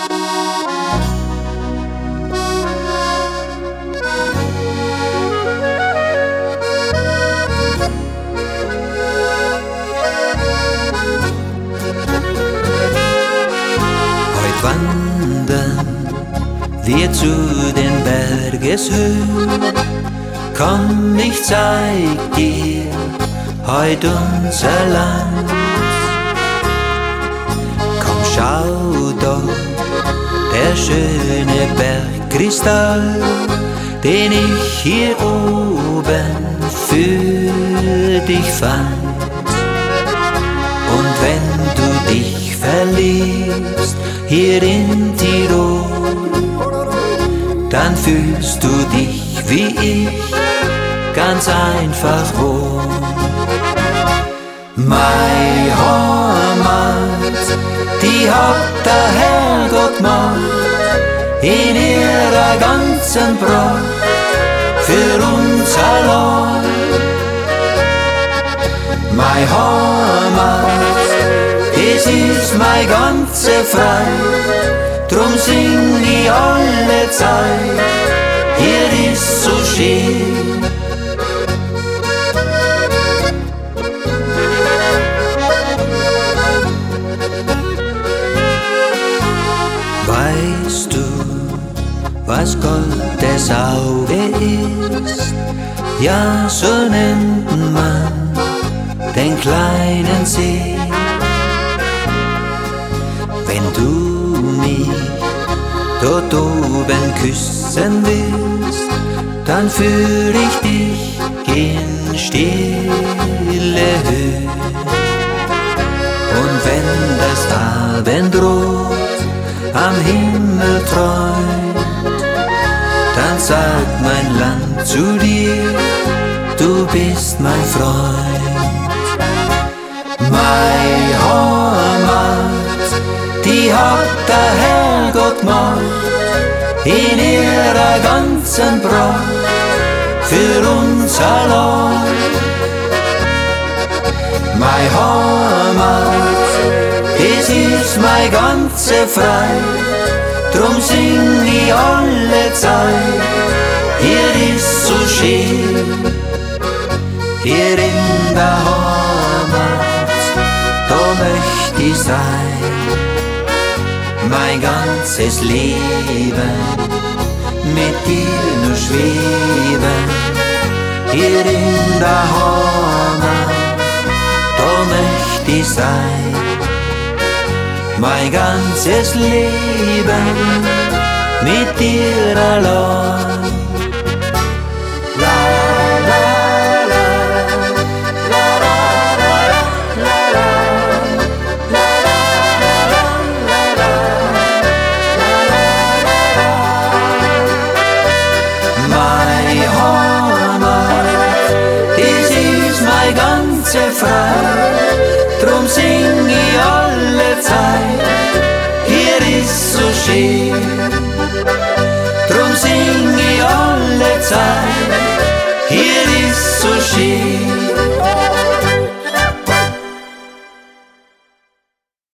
Heut wandern wir zu den Bergeshöhen. Komm, ich zeig dir heut unser Land. Komm, schau doch, der schöne Bergkristall, den ich hier oben für dich fand. Und wenn du dich verliebst hier in Tirol, dann fühlst du dich wie ich ganz einfach wohl. Meine Heimat, die hat der Herrgott gemacht, in ihrer ganzen Pracht für uns allein. Meine Heimat, das ist mein ganze Frei, drum sing ich alle Zeit, hier ist so schön. Weißt du, was Gottes Auge ist? Ja, so nennt man den kleinen See. Wenn du mich dort oben küssen willst, dann führ ich dich in stille Höhe. Und wenn das Abendrot am Himmel träumt, dann sagt mein Land zu dir, du bist mein Freund. Meine Heimat, die hat der Herrgott gemacht, in ihrer ganzen Pracht für uns allein. Meine Heimat, das ist mein ganze Frei, drum sing ich alle Zeit, hier ist so schön, hier in der Heimat, da möcht ich sein, mein ganzes Leben mit dir nur schweben, hier in der Heimat, da möcht ich sein, mein ganzes Leben mit dir allein. La la la, la la la la la, la la la la, meine Heimat, das ist mein ganze Frei, drum sing ich alle Zeit, hier ist so schön, drum sing ich alle Zeit, hier ist so schön.